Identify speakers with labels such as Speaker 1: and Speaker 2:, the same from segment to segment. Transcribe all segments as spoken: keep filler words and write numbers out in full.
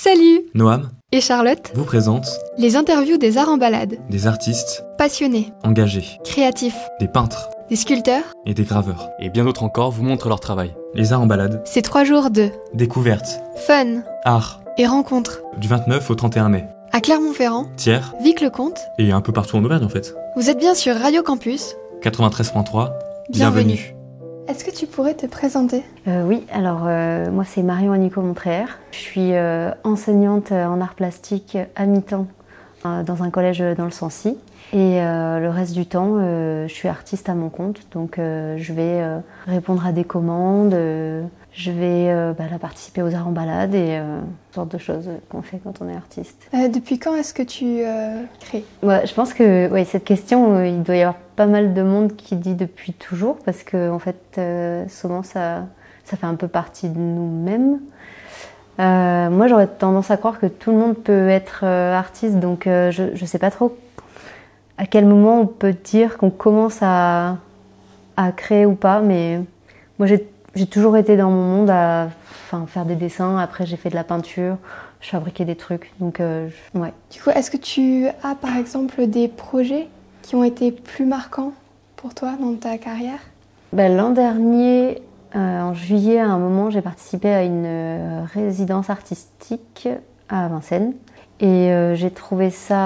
Speaker 1: Salut!
Speaker 2: Noam
Speaker 1: Et Charlotte
Speaker 2: vous présente
Speaker 1: les interviews des arts en balade.
Speaker 2: des artistes
Speaker 1: Passionnés,
Speaker 2: engagés,
Speaker 1: créatifs,
Speaker 2: des peintres
Speaker 1: des sculpteurs.
Speaker 2: et des graveurs.
Speaker 3: Et bien d'autres encore vous montrent leur travail.
Speaker 2: Les arts en balade,
Speaker 1: C'est trois jours de
Speaker 2: découvertes,
Speaker 1: fun
Speaker 2: art,
Speaker 1: et rencontres.
Speaker 2: du vingt-neuf au trente et un mai.
Speaker 1: À Clermont-Ferrand,
Speaker 2: Thiers
Speaker 1: Vic-le-Comte,
Speaker 2: et un peu partout en Auvergne en fait.
Speaker 1: vous êtes bien sur Radio Campus.
Speaker 2: quatre-vingt-treize point trois,
Speaker 1: Bienvenue.
Speaker 2: bienvenue.
Speaker 1: Est-ce que tu pourrais te présenter?
Speaker 4: Euh, oui, alors euh, moi c'est Marion Anico Montréer. Je suis euh, enseignante en arts plastiques à mi-temps euh, dans un collège dans le Sancy. Et euh, le reste du temps, euh, je suis artiste à mon compte. Donc euh, je vais euh, répondre à des commandes, euh, je vais euh, bah, là, participer aux arts en balade et euh, toutes sortes de choses qu'on fait quand on est artiste.
Speaker 1: Euh, depuis quand est-ce que tu euh, crées?
Speaker 4: Ouais, je pense que ouais, cette question, euh, il doit y avoir pas mal de monde qui dit depuis toujours, parce que en fait, euh, souvent ça, ça fait un peu partie de nous-mêmes. Euh, moi, j'aurais tendance à croire que tout le monde peut être euh, artiste, donc euh, je, je sais pas trop à quel moment on peut dire qu'on commence à, à créer ou pas, mais moi j'ai, j'ai toujours été dans mon monde à enfin, faire des dessins. Après, j'ai fait de la peinture, je fabriquais des trucs, donc euh, je- ouais.
Speaker 1: Du coup, est-ce que tu as par exemple des projets qui ont été plus marquants pour toi dans ta carrière?
Speaker 4: Ben, l'an dernier, euh, en juillet, à un moment, j'ai participé à une euh, résidence artistique à Vincennes. Et euh, j'ai trouvé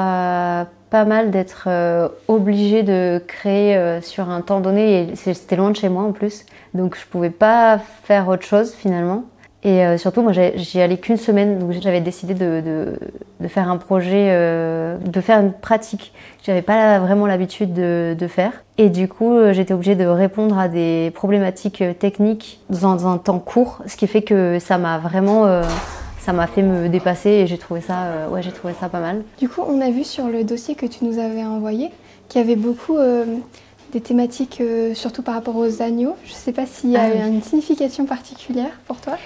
Speaker 4: ça pas mal d'être euh, obligée de créer euh, sur un temps donné. Et c'était loin de chez moi en plus. Donc je pouvais pas faire autre chose finalement. Et euh, surtout, moi, j'ai- j'y allais qu'une semaine, donc j'avais décidé de, de, de faire un projet, euh, de faire une pratique que j'avais pas vraiment l'habitude de, de faire. Et du coup, euh, j'étais obligée de répondre à des problématiques euh, techniques dans un temps court, ce qui fait que ça m'a vraiment, euh, ça m'a fait me dépasser et j'ai trouvé ça, euh, ouais, j'ai trouvé ça pas mal.
Speaker 1: Du coup, on a vu sur le dossier que tu nous avais envoyé qu'il y avait beaucoup euh, des thématiques, euh, surtout par rapport aux agneaux. Je ne sais pas s'il y a
Speaker 4: Ah oui.
Speaker 1: une signification particulière pour toi.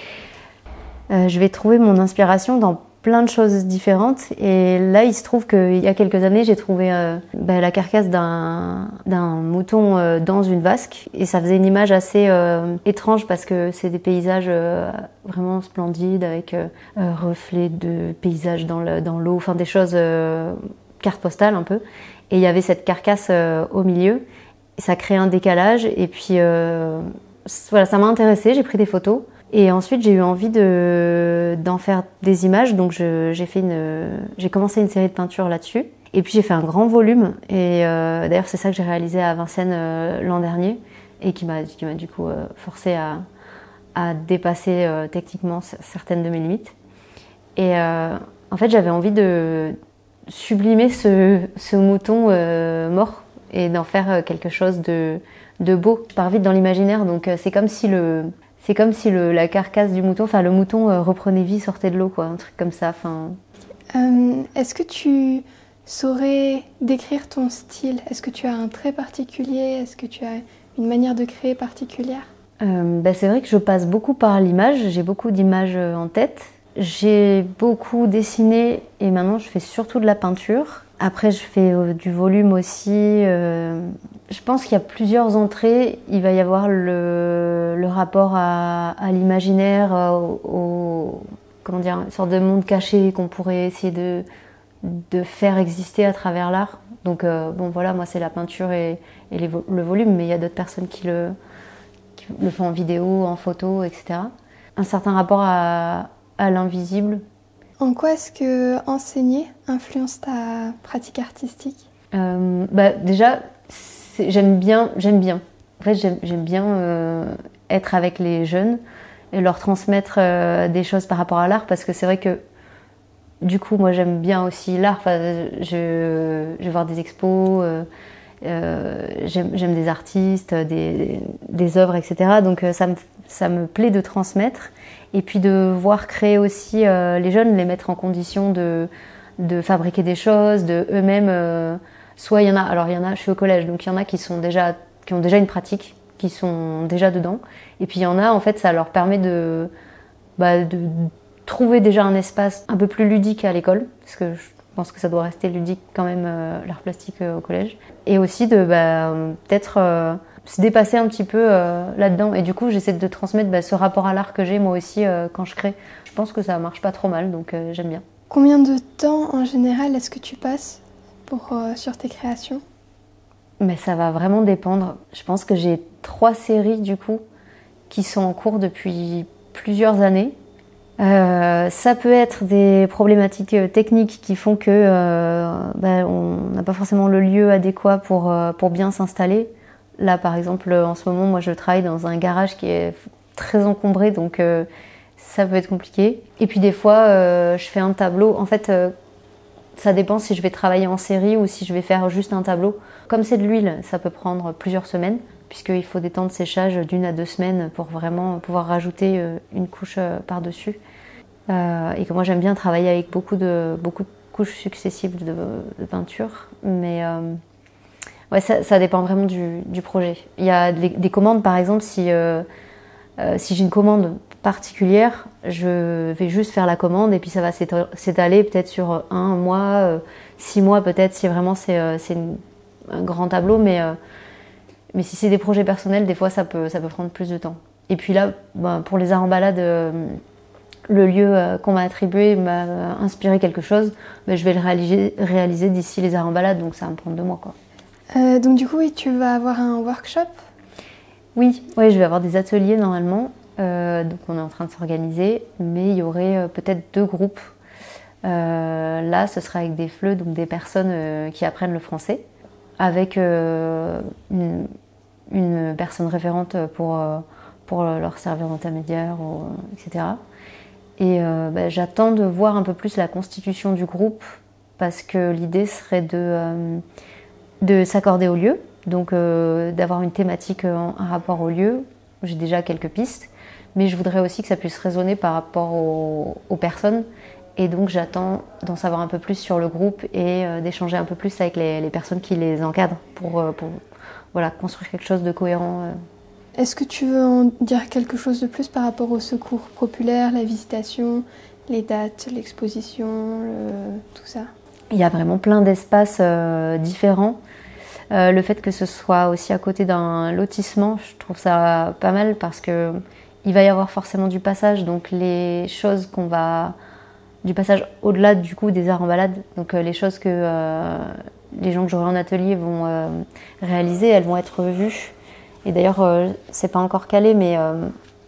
Speaker 4: Euh, je vais trouver mon inspiration dans plein de choses différentes. Et là, il se trouve qu'il y a quelques années, j'ai trouvé euh, ben, la carcasse d'un, d'un mouton euh, dans une vasque. Et ça faisait une image assez euh, étrange parce que c'est des paysages euh, vraiment splendides avec euh, euh, reflets de paysages dans, le, dans l'eau, enfin des choses euh, carte postale un peu. Et il y avait cette carcasse euh, au milieu. Et ça créait un décalage. Et puis euh, voilà, ça m'a intéressée, j'ai pris des photos. Et ensuite, j'ai eu envie de, d'en faire des images, donc je, j'ai, fait une, j'ai commencé une série de peintures là-dessus. Et puis j'ai fait un grand volume, et euh, d'ailleurs c'est ça que j'ai réalisé à Vincennes euh, l'an dernier, et qui m'a, qui m'a du coup euh, forcé à, à dépasser euh, techniquement c- certaines de mes limites. Et euh, en fait, j'avais envie de sublimer ce, ce mouton euh, mort, et d'en faire euh, quelque chose de, de beau. Je pars vite dans l'imaginaire, donc euh, c'est comme si le... C'est comme si le, la carcasse du mouton, enfin le mouton euh, reprenait vie, sortait de l'eau, quoi, un truc comme ça. Enfin,
Speaker 1: Euh, est-ce que tu saurais décrire ton style? Est-ce que tu as un trait particulier? Est-ce que tu as une manière de créer particulière?
Speaker 4: euh, bah, c'est vrai que je passe beaucoup par l'image. J'ai beaucoup d'images euh, en tête. J'ai beaucoup dessiné et maintenant je fais surtout de la peinture. Après, je fais euh, du volume aussi. euh, Je pense qu'il y a plusieurs entrées. Il va y avoir le, le rapport à, à l'imaginaire, euh, au, au- comment dire, une sorte de monde caché qu'on pourrait essayer de, de faire exister à travers l'art. Donc, euh, bon, voilà, moi, c'est la peinture et, et les vo- le volume, mais il y a d'autres personnes qui le, qui le font en vidéo, en photo, et cetera. Un certain rapport à, à l'invisible.
Speaker 1: En quoi est-ce que enseigner influence ta pratique artistique?
Speaker 4: Euh, bah, déjà, c'est- j'aime bien, j'aime bien. En fait, j'aime, j'aime bien euh, être avec les jeunes et leur transmettre euh, des choses par rapport à l'art, parce que c'est vrai que du coup, moi, j'aime bien aussi l'art. Enfin, je, je vais voir des expos, euh, euh, j'aime, j'aime des artistes, des, des œuvres, et cetera. Donc, euh, ça me, ça me plaît de transmettre. Et puis de voir créer aussi euh, les jeunes, les mettre en condition de, de fabriquer des choses, de eux-mêmes. Euh, soit il y en a, alors il y en a, je suis au collège, donc il y en a qui sont déjà, qui ont déjà une pratique, qui sont déjà dedans. Et puis il y en a, en fait, ça leur permet de, bah, de trouver déjà un espace un peu plus ludique à l'école, parce que je pense que ça doit rester ludique quand même, euh, l'art plastique euh, au collège. Et aussi de bah, peut-être euh, se dépasser un petit peu euh, là-dedans. Et du coup, j'essaie de transmettre bah, ce rapport à l'art que j'ai moi aussi euh, quand je crée. je pense que ça marche pas trop mal, donc euh, j'aime bien.
Speaker 1: Combien de temps en général est-ce que tu passes pour, euh, sur tes créations?
Speaker 4: Mais ça va vraiment dépendre. Je pense que j'ai trois séries du coup qui sont en cours depuis plusieurs années. Euh, ça peut être des problématiques techniques qui font que euh, ben, on n'a pas forcément le lieu adéquat pour, euh, pour bien s'installer. Là, par exemple, en ce moment, moi, je travaille dans un garage qui est très encombré, donc euh, ça peut être compliqué. Et puis des fois, euh, je fais un tableau. En fait, euh, ça dépend si je vais travailler en série ou si je vais faire juste un tableau. Comme c'est de l'huile, ça peut prendre plusieurs semaines, puisqu'il faut des temps de séchage d'une à deux semaines pour vraiment pouvoir rajouter euh, une couche euh, par-dessus. Euh, et que moi, j'aime bien travailler avec beaucoup de, beaucoup de couches successives de, de peinture. Mais euh, ouais, ça, ça dépend vraiment du, du projet. Il y a des, des commandes, par exemple, si, euh, euh, si j'ai une commande particulière, je vais juste faire la commande et puis ça va s'étaler peut-être sur un mois, euh, six mois peut-être, si vraiment c'est euh, un grand tableau. Mais, euh, mais si c'est des projets personnels, des fois ça peut, ça peut prendre plus de temps. Et puis là, ben, pour les arts en balade, euh, le lieu euh, qu'on m'a attribué m'a inspiré quelque chose, ben, je vais le réaliser, réaliser d'ici les arts en balade, donc ça va me prendre deux mois, quoi.
Speaker 1: Euh, donc du coup, oui, tu vas avoir un workshop?
Speaker 4: Oui, oui, je vais avoir des ateliers normalement. Euh, donc on est en train de s'organiser, mais il y aurait euh, peut-être deux groupes. Euh, là, ce sera avec des F L E, donc des personnes euh, qui apprennent le français, avec euh, une, une personne référente pour, euh, pour leur servir d'intermédiaire, ou, et cetera. Et euh, bah, j'attends de voir un peu plus la constitution du groupe, parce que l'idée serait de, euh, de s'accorder au lieu, donc euh, d'avoir une thématique en, en rapport au lieu. J'ai déjà quelques pistes. Mais je voudrais aussi que ça puisse résonner par rapport aux, aux personnes. Et donc j'attends d'en savoir un peu plus sur le groupe et euh, d'échanger un peu plus avec les, les personnes qui les encadrent pour, euh, pour voilà, construire quelque chose de cohérent. Euh.
Speaker 1: Est-ce que tu veux en dire quelque chose de plus par rapport au secours populaire, la visitation, les dates, l'exposition, le... tout ça?
Speaker 4: Il y a vraiment plein d'espaces euh, différents. Euh, le fait que ce soit aussi à côté d'un lotissement, je trouve ça pas mal parce que il va y avoir forcément du passage, donc les choses qu'on va... du passage au-delà du coup des arts en balade, donc euh, les choses que euh, les gens que j'aurai en atelier vont euh, réaliser, elles vont être vues. Et d'ailleurs, euh, c'est pas encore calé, mais euh,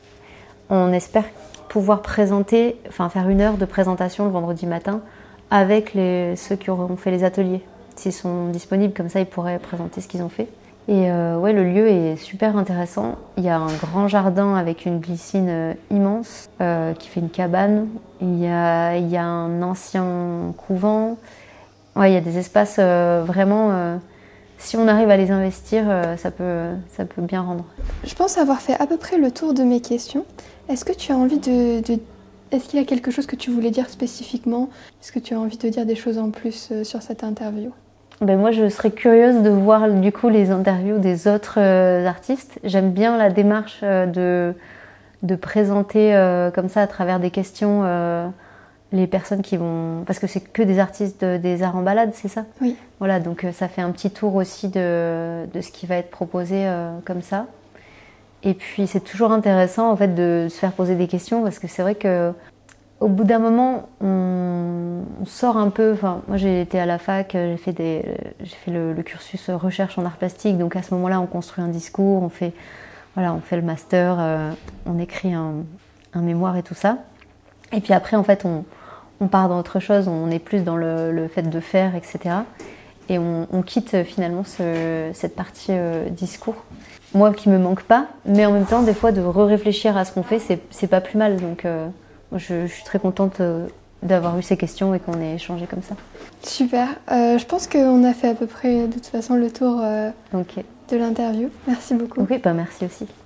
Speaker 4: on espère pouvoir présenter, enfin faire une heure de présentation le vendredi matin avec les, ceux qui auront fait les ateliers. S'ils sont disponibles, comme ça ils pourraient présenter ce qu'ils ont fait. Et euh, ouais, le lieu est super intéressant. Il y a un grand jardin avec une glycine euh, immense euh, qui fait une cabane. Il y a, il y a un ancien couvent. Ouais, il y a des espaces euh, vraiment... Euh, si on arrive à les investir, euh, ça peut, ça peut bien rendre.
Speaker 1: Je pense avoir fait à peu près le tour de mes questions. Est-ce que tu as envie de... de... Est-ce qu'il y a quelque chose que tu voulais dire spécifiquement? Est-ce que tu as envie de dire des choses en plus euh, sur cette interview?
Speaker 4: Ben moi, je serais curieuse de voir du coup les interviews des autres euh, artistes. J'aime bien la démarche euh, de, de présenter euh, comme ça à travers des questions euh, les personnes qui vont... Parce que c'est que des artistes de, des arts en balade, c'est ça?
Speaker 1: Oui.
Speaker 4: Voilà, donc euh, ça fait un petit tour aussi de, de ce qui va être proposé euh, comme ça. Et puis c'est toujours intéressant en fait de se faire poser des questions parce que c'est vrai que au bout d'un moment, on, on sort un peu. Enfin, moi, j'ai été à la fac, j'ai fait, des, j'ai fait le, le cursus recherche en art plastique. Donc, à ce moment-là, on construit un discours, on fait, voilà, on fait le master, euh, on écrit un, un mémoire et tout ça. Et puis après, en fait, on, on part dans autre chose. On est plus dans le, le fait de faire, et cetera. Et on, on quitte finalement ce, cette partie euh, discours. Moi, qui me manque pas, mais en même temps, des fois, de re-réfléchir à ce qu'on fait, c'est, c'est pas plus mal. Donc, euh, Je, je suis très contente euh, d'avoir eu ces questions et qu'on ait échangé comme ça.
Speaker 1: Super. Euh, je pense qu'on a fait à peu près de toute façon le tour euh,
Speaker 4: okay.
Speaker 1: de l'interview. Merci beaucoup.
Speaker 4: Oui, bah merci aussi.